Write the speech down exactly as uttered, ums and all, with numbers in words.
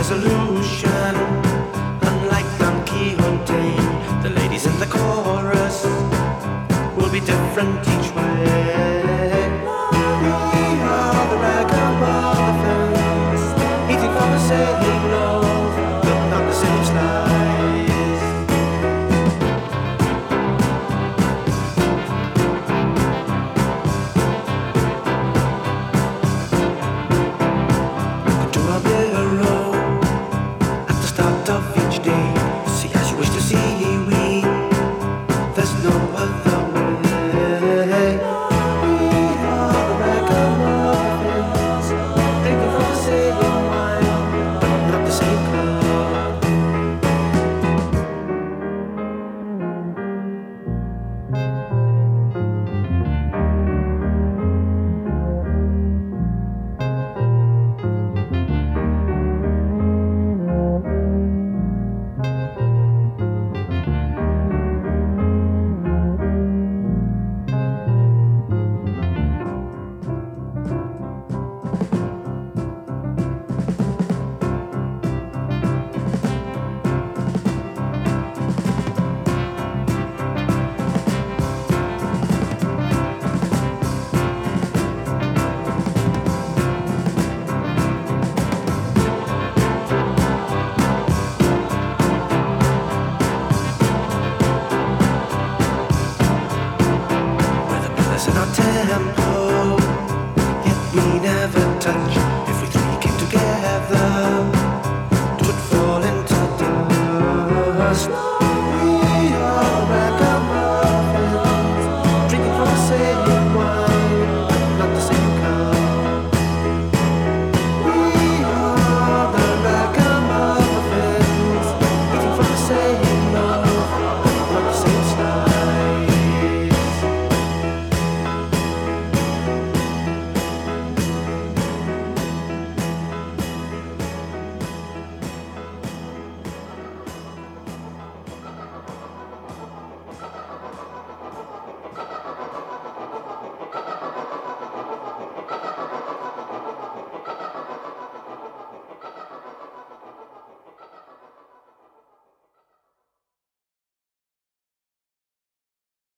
resolution. Unlike Don Quixote, the ladies in the chorus will be different each way. We are the ragamuffins, eating from the same loaf, but not the same slice. Go to a mirror at the start of each day. See as you wish to see me. There's no other way. We are the ragamuffins, drinking from the same wine, but not the same cup. In our tempo, yet we never touch.